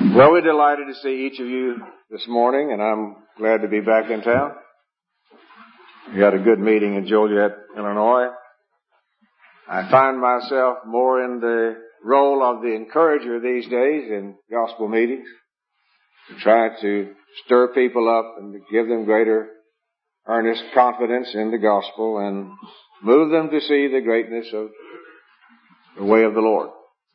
Well, we're delighted to see each of you this morning, and I'm glad to be back in town. We had a good meeting in Joliet, Illinois. I find myself more in the role of the encourager these days in gospel meetings, to try to stir people up and to give them greater earnest confidence in the gospel and move them to see the greatness of the way of the Lord.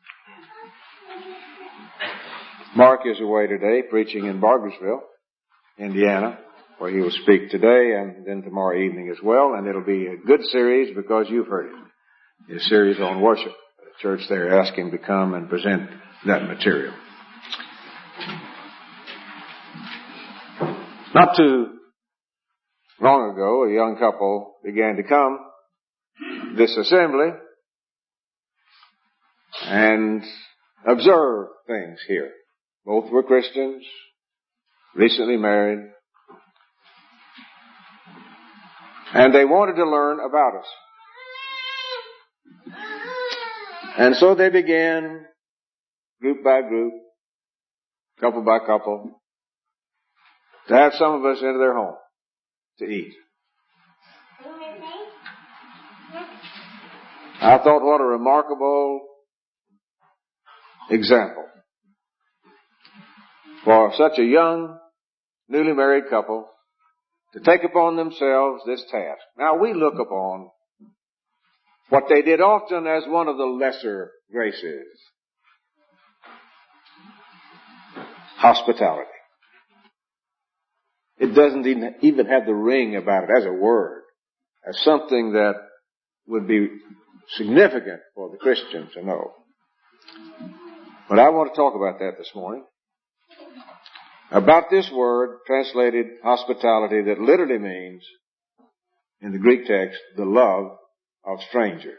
Mark is away today preaching in Bargersville, Indiana, where he will speak today and then tomorrow evening as well. And it'll be a good series because you've heard it. A series on worship. The church there asked him to come and present that material. Not too long ago, a young couple began to come to this assembly and observe things here. Both were Christians, recently married, and they wanted to learn about us. And so they began, group by group, couple by couple, to have some of us into their home to eat. I thought, what a remarkable example for such a young, newly married couple to take upon themselves this task. Now, we look upon what they did often as one of the lesser graces: hospitality. It doesn't even have the ring about it as a word, as something that would be significant for the Christian to know. But I want to talk about that this morning. About this word, translated hospitality, that literally means, in the Greek text, the love of strangers.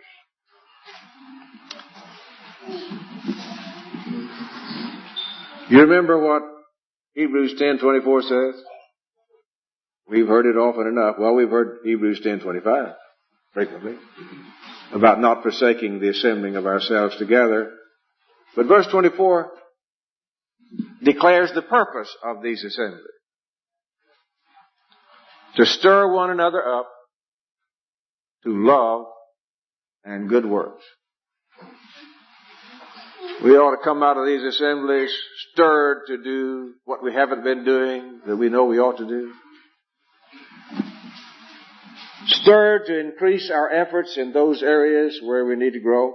You remember what Hebrews 10:24 says? We've heard it often enough. Well, we've heard Hebrews 10:25 frequently about not forsaking the assembling of ourselves together. But verse 24 declares the purpose of these assemblies: to stir one another up to love and good works. We ought to come out of these assemblies stirred to do what we haven't been doing, that we know we ought to do. Stirred to increase our efforts in those areas where we need to grow.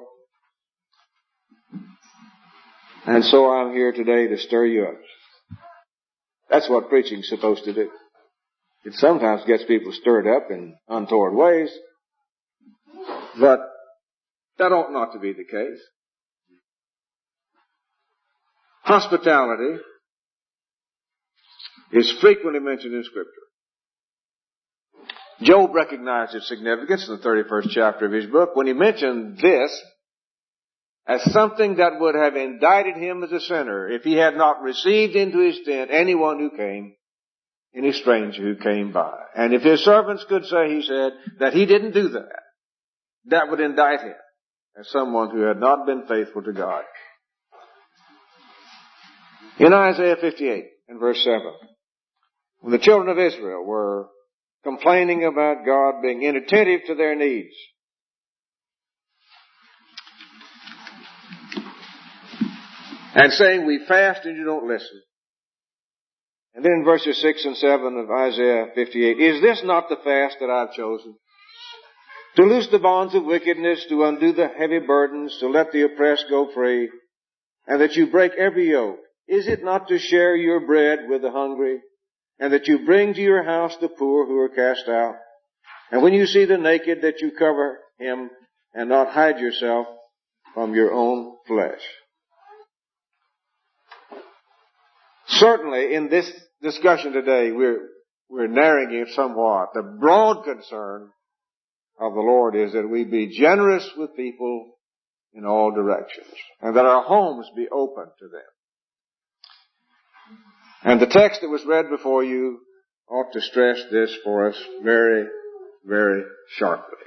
And so I'm here today to stir you up. That's what preaching's supposed to do. It sometimes gets people stirred up in untoward ways, but that ought not to be the case. Hospitality is frequently mentioned in Scripture. Job recognized its significance in the 31st chapter of his book when he mentioned this as something that would have indicted him as a sinner if he had not received into his tent anyone who came, any stranger who came by. And if his servants could say, he said, that he didn't do that, that would indict him as someone who had not been faithful to God. In Isaiah 58 and verse 7, when the children of Israel were complaining about God being inattentive to their needs, and saying, we fast and you don't listen. And then in verses 6 and 7 of Isaiah 58, is this not the fast that I've chosen? To loose the bonds of wickedness, to undo the heavy burdens, to let the oppressed go free, and that you break every yoke. Is it not to share your bread with the hungry, and that you bring to your house the poor who are cast out? And when you see the naked, that you cover him, and not hide yourself from your own flesh. Certainly, in this discussion today, we're narrowing it somewhat. The broad concern of the Lord is that we be generous with people in all directions, and that our homes be open to them. And the text that was read before you ought to stress this for us very, very sharply.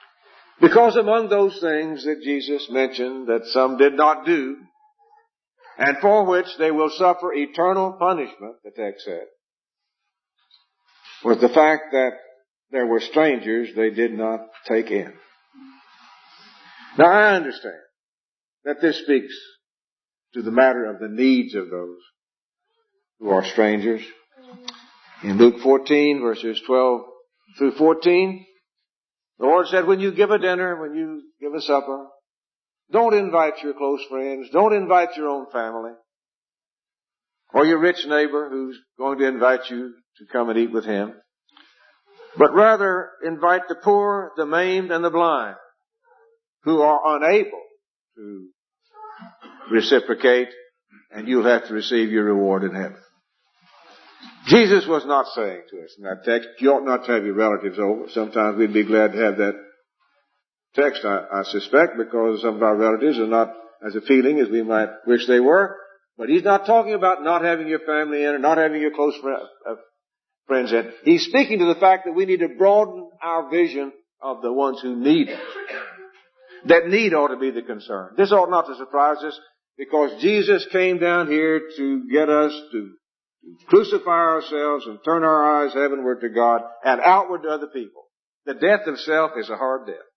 Because among those things that Jesus mentioned that some did not do, and for which they will suffer eternal punishment, the text said, was the fact that there were strangers they did not take in. Now I understand that this speaks to the matter of the needs of those who are strangers. In Luke 14, verses 12 through 14, the Lord said, when you give a dinner, when you give a supper, don't invite your close friends, don't invite your own family, or your rich neighbor who's going to invite you to come and eat with him, but rather invite the poor, the maimed, and the blind, who are unable to reciprocate, and you'll have to receive your reward in heaven. Jesus was not saying to us in that text, you ought not to have your relatives over. Sometimes we'd be glad to have that text, I suspect, because some of our relatives are not as appealing as we might wish they were. But he's not talking about not having your family in or not having your close friends in. He's speaking to the fact that we need to broaden our vision of the ones who need it. That need ought to be the concern. This ought not to surprise us, because Jesus came down here to get us to crucify ourselves and turn our eyes heavenward to God and outward to other people. The death of self is a hard death.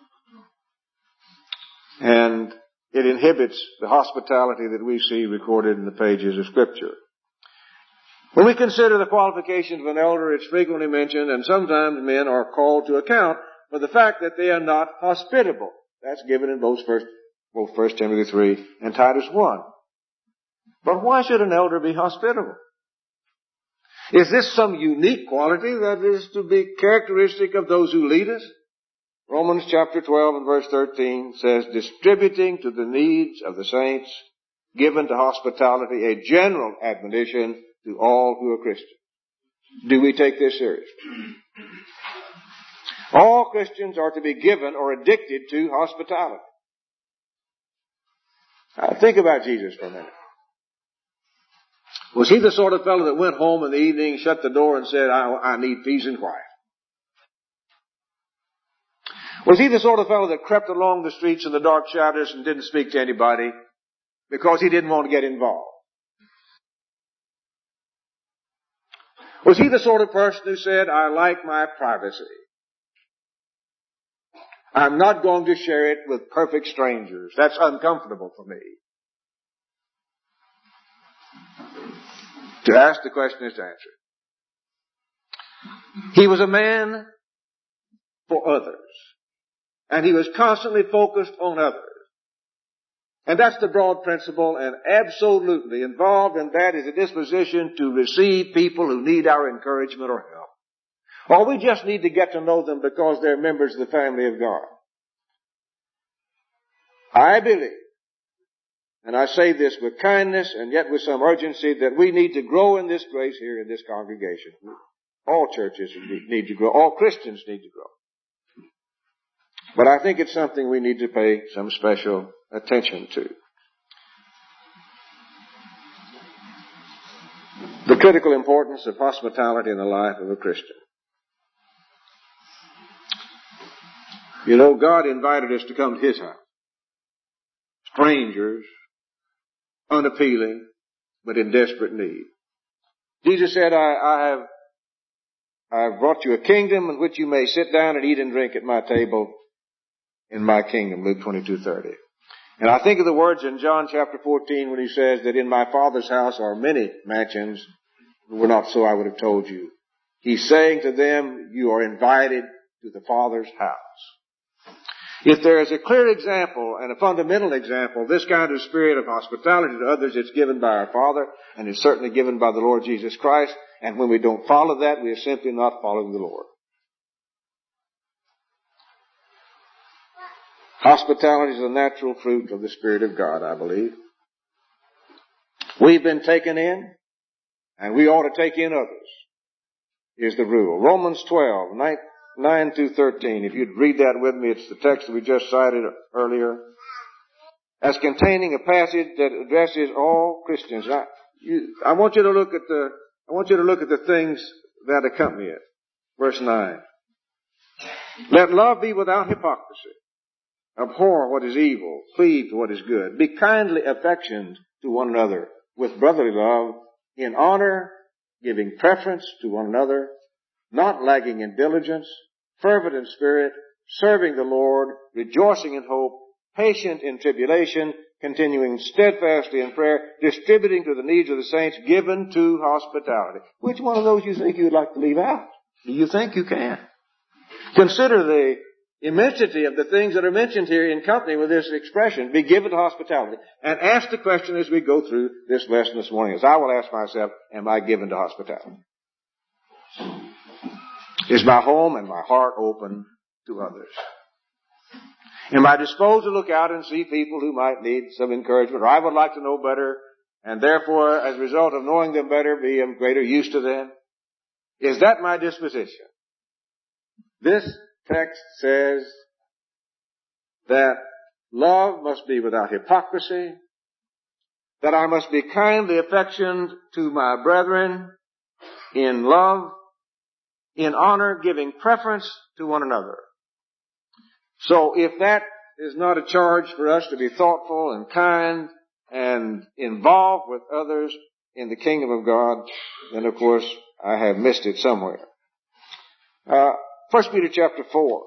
And it inhibits the hospitality that we see recorded in the pages of Scripture. When we consider the qualifications of an elder, it's frequently mentioned, and sometimes men are called to account for the fact that they are not hospitable. That's given in both 1 Timothy 3 and Titus 1. But why should an elder be hospitable? Is this some unique quality that is to be characteristic of those who lead us? Romans chapter 12 and verse 13 says, distributing to the needs of the saints, given to hospitality, a general admonition to all who are Christians. Do we take this seriously? All Christians are to be given or addicted to hospitality. Now, think about Jesus for a minute. Was he the sort of fellow that went home in the evening, shut the door, and said, I need peace and quiet? Was he the sort of fellow that crept along the streets in the dark shadows and didn't speak to anybody because he didn't want to get involved? Was he the sort of person who said, I like my privacy. I'm not going to share it with perfect strangers. That's uncomfortable for me. To ask the question is to answer it. He was a man for others. And he was constantly focused on others. And that's the broad principle, and absolutely involved in that is a disposition to receive people who need our encouragement or help. Or we just need to get to know them because they're members of the family of God. I believe, and I say this with kindness and yet with some urgency, that we need to grow in this grace here in this congregation. All churches need to grow. All Christians need to grow. But I think it's something we need to pay some special attention to. The critical importance of hospitality in the life of a Christian. You know, God invited us to come to His house. Strangers, unappealing, but in desperate need. Jesus said, I have brought you a kingdom in which you may sit down and eat and drink at my table in my kingdom, Luke 22:30. And I think of the words in John chapter 14 when he says that in my Father's house are many mansions. If it were not so, I would have told you. He's saying to them, you are invited to the Father's house. If there is a clear example and a fundamental example, this kind of spirit of hospitality to others, it's given by our Father, and it's certainly given by the Lord Jesus Christ. And when we don't follow that, we are simply not following the Lord. Hospitality is a natural fruit of the Spirit of God, I believe. We've been taken in, and we ought to take in others, is the rule. Romans 12, 9 through 13. If you'd read that with me, it's the text that we just cited earlier, as containing a passage that addresses all Christians. I want you to look at the things that accompany it. Verse 9. Let love be without hypocrisy. Abhor what is evil. Cleave to what is good. Be kindly affectioned to one another with brotherly love, in honor, giving preference to one another, not lagging in diligence, fervent in spirit, serving the Lord, rejoicing in hope, patient in tribulation, continuing steadfastly in prayer, distributing to the needs of the saints, given to hospitality. Which one of those you think you'd like to leave out? Do you think you can? Consider the immensity of the things that are mentioned here in company with this expression, be given to hospitality. And ask the question as we go through this lesson this morning, as I will ask myself, am I given to hospitality? Is my home and my heart open to others? Am I disposed to look out and see people who might need some encouragement, or I would like to know better, and therefore, as a result of knowing them better, be of greater use to them? Is that my disposition? This text says that love must be without hypocrisy, that I must be kindly affectioned to my brethren in love, in honor, giving preference to one another. So if that is not a charge for us to be thoughtful and kind and involved with others in the kingdom of God, then of course I have missed it somewhere. 1 Peter chapter 4.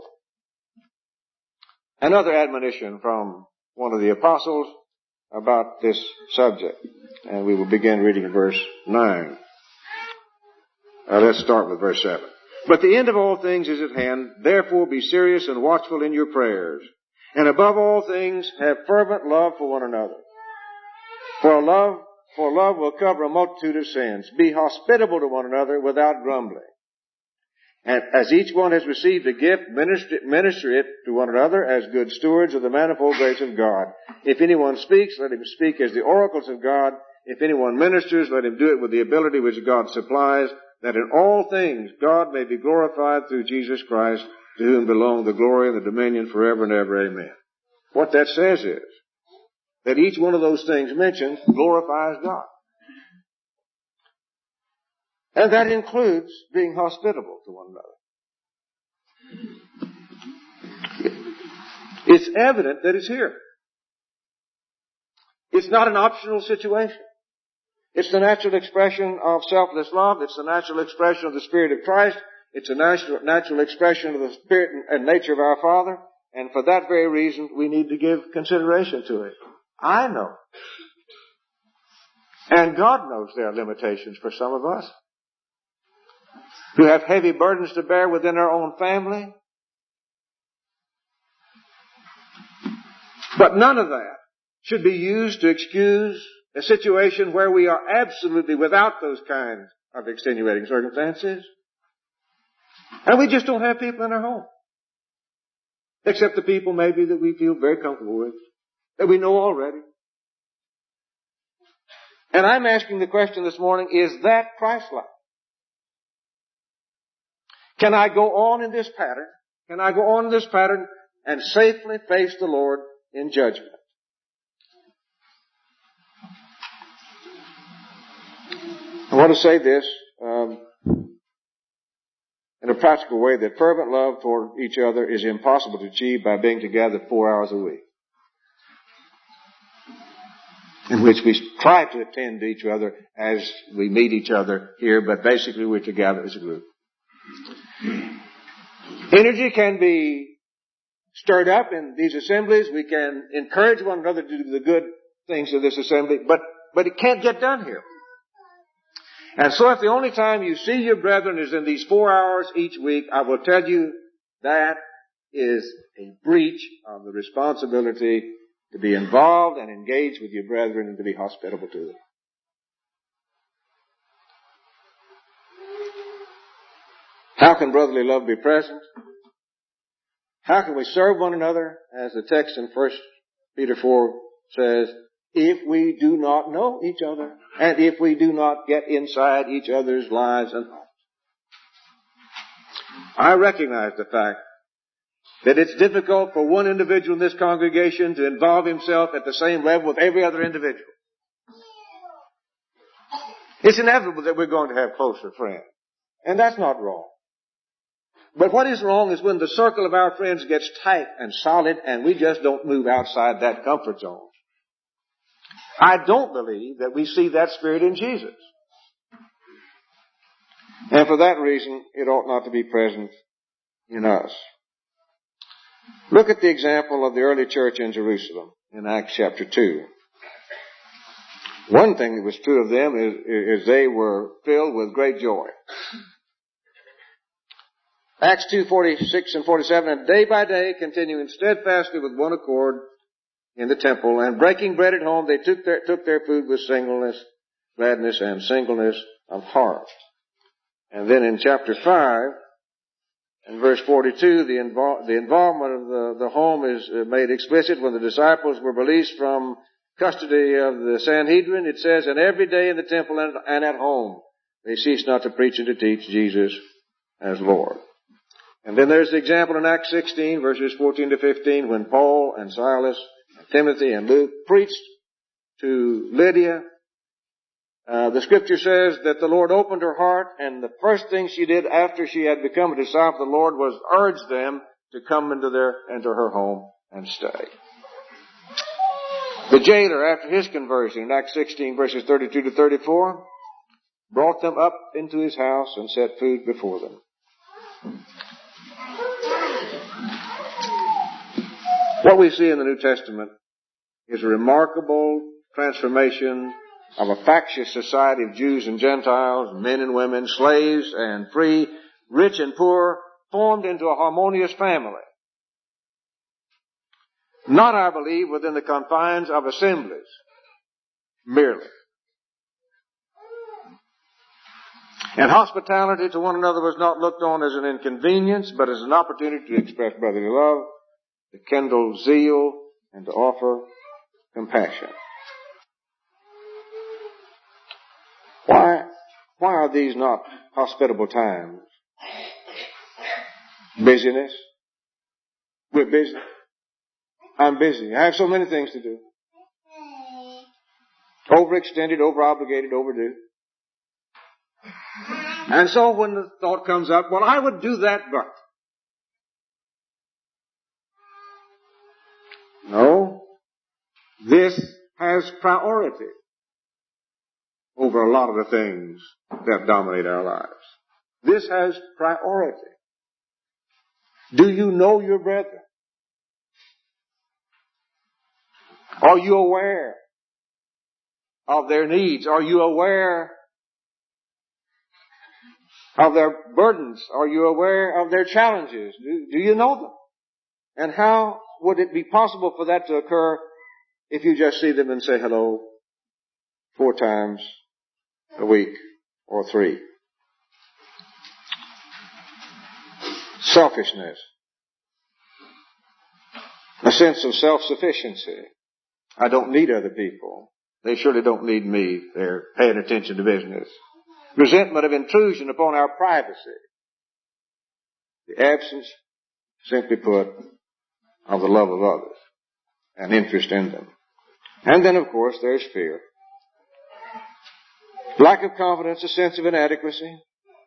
Another admonition from one of the apostles about this subject. And we will begin reading in verse 9. Let's start with verse 7. But the end of all things is at hand. Therefore be serious and watchful in your prayers. And above all things, have fervent love for one another. For love will cover a multitude of sins. Be hospitable to one another without grumbling. And as each one has received a gift, minister it to one another as good stewards of the manifold grace of God. If anyone speaks, let him speak as the oracles of God. If anyone ministers, let him do it with the ability which God supplies, that in all things God may be glorified through Jesus Christ, to whom belong the glory and the dominion forever and ever. Amen. What that says is that each one of those things mentioned glorifies God. And that includes being hospitable to one another. It's evident that it's here. It's not an optional situation. It's the natural expression of selfless love. It's the natural expression of the Spirit of Christ. It's a natural expression of the Spirit and nature of our Father. And for that very reason, we need to give consideration to it. I know. And God knows there are limitations for some of us who have heavy burdens to bear within our own family. But none of that should be used to excuse a situation where we are absolutely without those kinds of extenuating circumstances. And we just don't have people in our home. Except the people maybe that we feel very comfortable with, that we know already. And I'm asking the question this morning, is that Christ-like? Can I go on in this pattern? Can I go on in this pattern and safely face the Lord in judgment? I want to say this in a practical way, that fervent love for each other is impossible to achieve by being together 4 hours a week, in which we try to attend to each other as we meet each other here, but basically we're together as a group. Energy can be stirred up in these assemblies. We can encourage one another to do the good things of this assembly, but it can't get done here. And so if the only time you see your brethren is in these 4 hours each week, I will tell you that is a breach of the responsibility to be involved and engaged with your brethren and to be hospitable to them. How can brotherly love be present? How can we serve one another? As the text in 1 Peter 4 says, if we do not know each other, and if we do not get inside each other's lives and hearts. I recognize the fact that it's difficult for one individual in this congregation to involve himself at the same level with every other individual. It's inevitable that we're going to have closer friends. And that's not wrong. But what is wrong is when the circle of our friends gets tight and solid and we just don't move outside that comfort zone. I don't believe that we see that Spirit in Jesus. And for that reason, it ought not to be present in us. Look at the example of the early church in Jerusalem in Acts chapter 2. One thing that was true of them is they were filled with great joy. Acts 2:46 and 47, and day by day, continuing steadfastly with one accord in the temple, and breaking bread at home, they took their food with singleness, gladness, and singleness of heart. And then in chapter 5, and verse 42, the involvement of the home is made explicit. When the disciples were released from custody of the Sanhedrin, it says, and every day in the temple and at home, they ceased not to preach and to teach Jesus as Lord. And then there's the example in Acts 16, verses 14 to 15, when Paul and Silas, and Timothy and Luke preached to Lydia. The scripture says that the Lord opened her heart, and the first thing she did after she had become a disciple of the Lord was urge them to come into her home and stay. The jailer, after his conversion in Acts 16, verses 32 to 34, brought them up into his house and set food before them. What we see in the New Testament is a remarkable transformation of a factious society of Jews and Gentiles, men and women, slaves and free, rich and poor, formed into a harmonious family. Not, I believe, within the confines of assemblies, merely. And hospitality to one another was not looked on as an inconvenience, but as an opportunity to express brotherly love, to kindle zeal, and to offer compassion. Why are these not hospitable times? Busyness. We're busy. I'm busy. I have so many things to do. Overextended, overobligated, overdue. And so when the thought comes up, well, I would do that, but. No. This has priority over a lot of the things that dominate our lives. This has priority. Do you know your brethren? Are you aware of their needs? Are you aware of their burdens? Are you aware of their challenges? Do you know them? And how would it be possible for that to occur if you just see them and say hello 4 times a week or 3? Selfishness. A sense of self-sufficiency. I don't need other people. They surely don't need me. They're paying attention to business. Resentment of intrusion upon our privacy. The absence, simply put, of the love of others and interest in them. And then, of course, there's fear. Lack of confidence, a sense of inadequacy,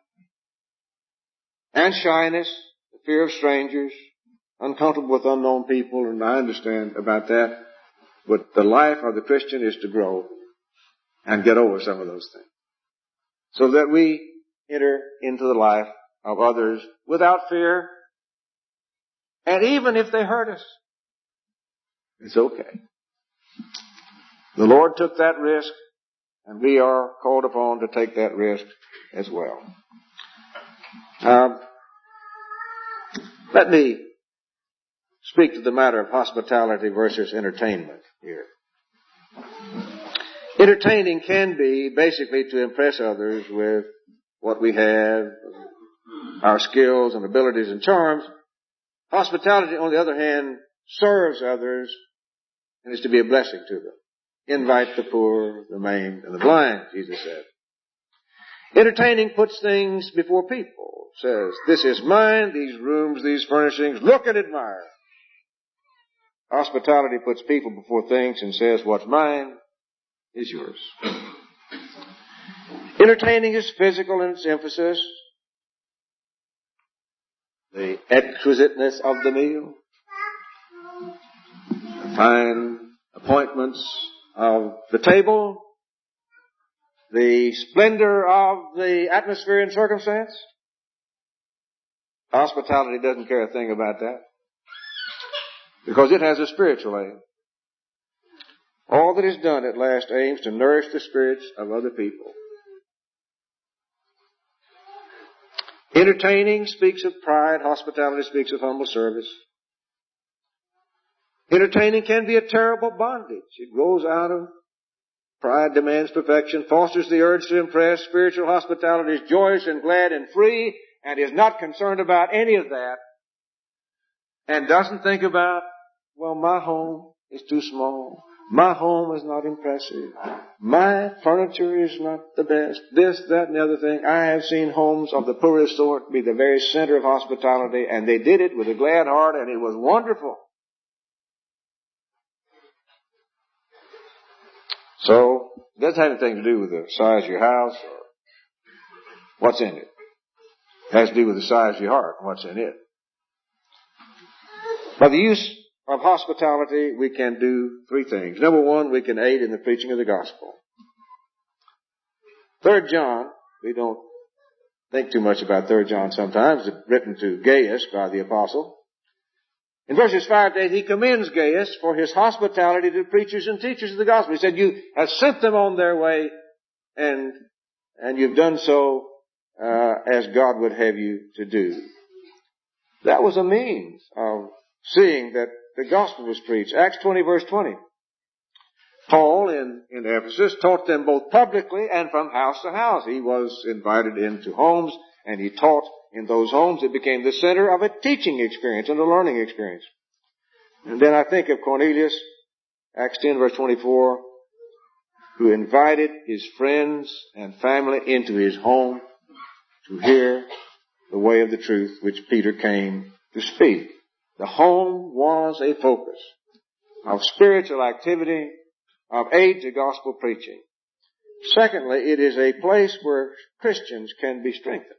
and shyness, the fear of strangers, uncomfortable with unknown people, and I understand about that. But the life of the Christian is to grow and get over some of those things, so that we enter into the life of others without fear, and even if they hurt us, it's okay. The Lord took that risk, and we are called upon to take that risk as well. Let me speak to the matter of hospitality versus entertainment here. Entertaining can be basically to impress others with what we have, our skills and abilities and charms. Hospitality, on the other hand, serves others and is to be a blessing to them. Invite the poor, the maimed, and the blind, Jesus said. Entertaining puts things before people. Says, this is mine, these rooms, these furnishings, look and admire. Hospitality puts people before things and says, what's mine is yours. Entertaining is physical in its emphasis. The exquisiteness of the meal. The fine appointments of the table, the splendor of the atmosphere and circumstance? Hospitality doesn't care a thing about that, because it has a spiritual aim. All that is done at last aims to nourish the spirits of other people. Entertaining speaks of pride. Hospitality speaks of humble service. Entertaining can be a terrible bondage. It grows out of pride, demands perfection, fosters the urge to impress. Spiritual hospitality is joyous and glad and free, and is not concerned about any of that, and doesn't think about, well, my home is too small. My home is not impressive. My furniture is not the best. This, that, and the other thing. I have seen homes of the poorest sort be the very center of hospitality, and they did it with a glad heart, and it was wonderful. So, it doesn't have anything to do with the size of your house or what's in it. It has to do with the size of your heart and what's in it. By the use of hospitality, we can do three things. Number one, we can aid in the preaching of the gospel. 3 John, we don't think too much about 3 John sometimes. It's written to Gaius by the apostle. In verses 5 to 8, he commends Gaius for his hospitality to preachers and teachers of the gospel. He said, you have sent them on their way, and you've done so as God would have you to do. That was a means of seeing that the gospel was preached. Acts 20 verse 20. Paul in Ephesus taught them both publicly and from house to house. He was invited into homes and he taught in those homes. It became the center of a teaching experience and a learning experience. And then I think of Cornelius, Acts 10 verse 24, who invited his friends and family into his home to hear the way of the truth which Peter came to speak. The home was a focus of spiritual activity, of aid to gospel preaching. Secondly, it is a place where Christians can be strengthened.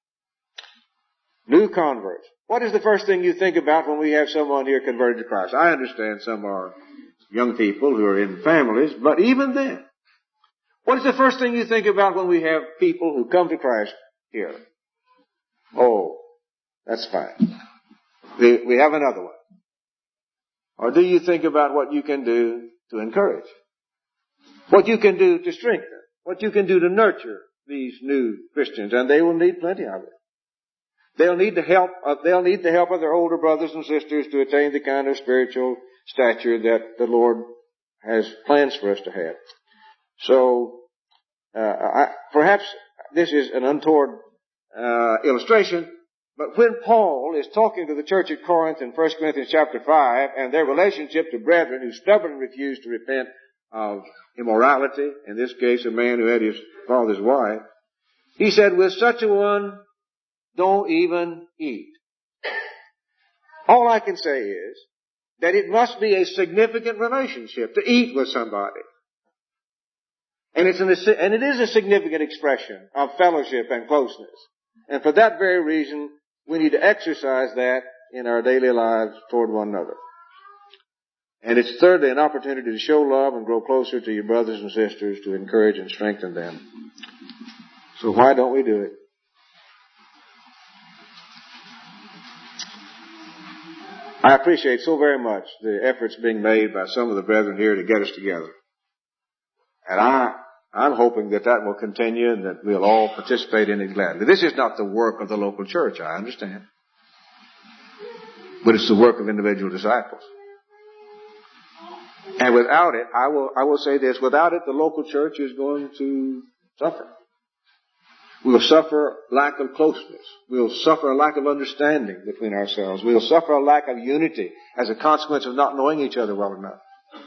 New converts. What is the first thing you think about when we have someone here converted to Christ? I understand some are young people who are in families, but even then, what is the first thing you think about when we have people who come to Christ here? Oh, that's fine. We have another one. Or do you think about what you can do to encourage? What you can do to strengthen? What you can do to nurture these new Christians? And they will need plenty of it. They'll need the help of their older brothers and sisters to attain the kind of spiritual stature that the Lord has plans for us to have. So, perhaps this is an untoward illustration, but when Paul is talking to the church at Corinth in 1 Corinthians chapter 5 and their relationship to brethren who stubbornly refused to repent of immorality, in this case a man who had his father's wife, he said, with such a one, don't even eat. All I can say is that it must be a significant relationship to eat with somebody. And it is a significant expression of fellowship and closeness. And for that very reason, we need to exercise that in our daily lives toward one another. And it's thirdly an opportunity to show love and grow closer to your brothers and sisters, to encourage and strengthen them. So why don't we do it? I appreciate so very much the efforts being made by some of the brethren here to get us together. And I'm hoping that will continue and that we'll all participate in it gladly. This is not the work of the local church, I understand. But it's the work of individual disciples. And without it, I will say this, without it, the local church is going to suffer. We'll suffer lack of closeness. We'll suffer a lack of understanding between ourselves. We'll suffer a lack of unity as a consequence of not knowing each other well enough.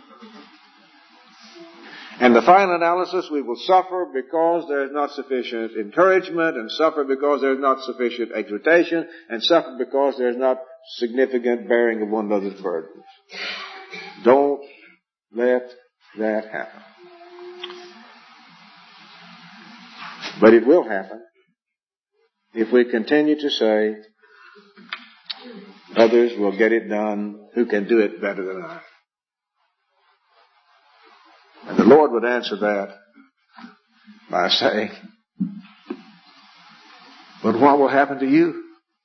And the final analysis, we will suffer because there is not sufficient encouragement, and suffer because there is not sufficient exhortation, and suffer because there is not significant bearing of one another's burdens. Don't let that happen. But it will happen if we continue to say, others will get it done who can do it better than I. And the Lord would answer that by saying, but what will happen to you?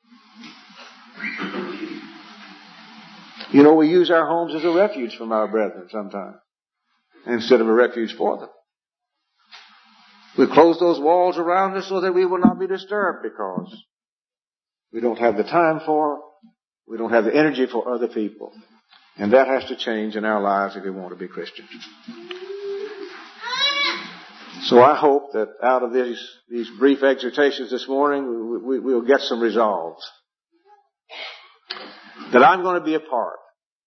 You know, we use our homes as a refuge from our brethren sometimes, instead of a refuge for them. We close those walls around us so that we will not be disturbed because we don't have the time for, we don't have the energy for other people. And that has to change in our lives if we want to be Christians. So I hope that out of these brief exhortations this morning, we'll get some resolves. That I'm going to be a part,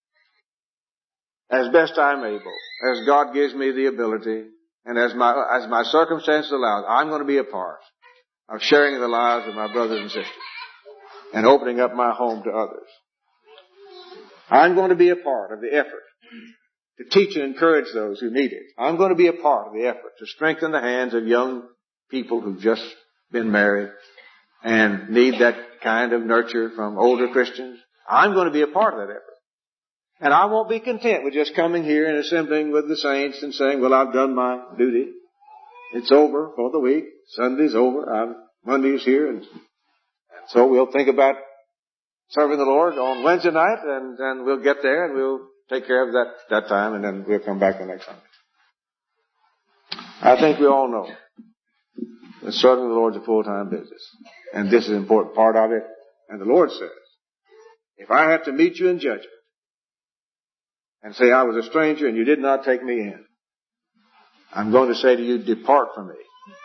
as best I'm able, as God gives me the ability, and as my circumstances allow, I'm going to be a part of sharing the lives of my brothers and sisters and opening up my home to others. I'm going to be a part of the effort to teach and encourage those who need it. I'm going to be a part of the effort to strengthen the hands of young people who've just been married and need that kind of nurture from older Christians. I'm going to be a part of that effort. And I won't be content with just coming here and assembling with the saints and saying, well, I've done my duty. It's over for the week. Sunday's over. Monday's here. And so we'll think about serving the Lord on Wednesday night, and we'll get there and we'll take care of that time, and then we'll come back the next Sunday. I think we all know that serving the Lord is a full-time business. And this is an important part of it. And the Lord says, if I have to meet you in judgment and say I was a stranger and you did not take me in, I'm going to say to you, depart from me.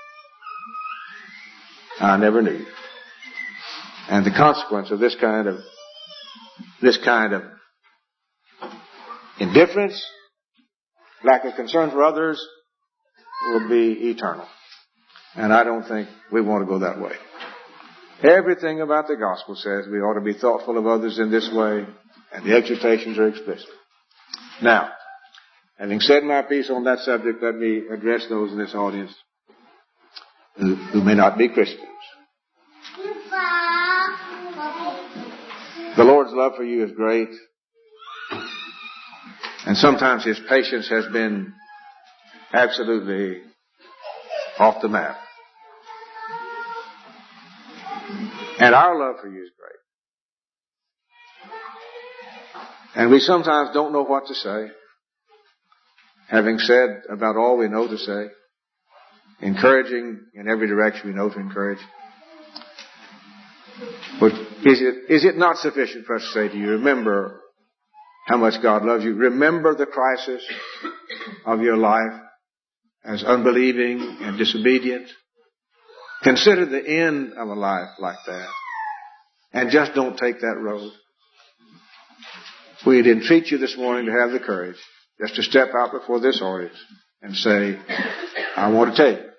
I never knew you. And the consequence of this kind of indifference, lack of concern for others, will be eternal. And I don't think we want to go that way. Everything about the gospel says we ought to be thoughtful of others in this way, and the exhortations are explicit. Now, having said my piece on that subject, let me address those in this audience who may not be Christians. The Lord's love for you is great, and sometimes His patience has been absolutely off the map. And our love for you is great. And we sometimes don't know what to say, having said about all we know to say, encouraging in every direction we know to encourage. But is it not sufficient for us to say to you, remember how much God loves you. Remember the crisis of your life as unbelieving and disobedient. Consider the end of a life like that. And just don't take that road. We'd entreat you this morning to have the courage just to step out before this audience and say, I want to tell you,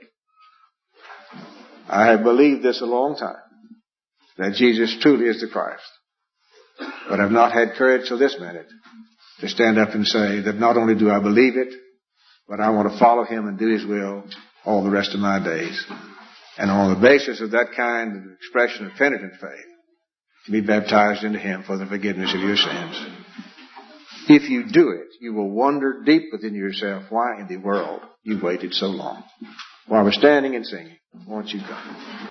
I have believed this a long time, that Jesus truly is the Christ. But I've not had courage till this minute to stand up and say that not only do I believe it, but I want to follow Him and do His will all the rest of my days. And on the basis of that kind of expression of penitent faith, to be baptized into Him for the forgiveness of your sins. If you do it, you will wonder deep within yourself why in the world you waited so long. While we're standing and singing, won't you come?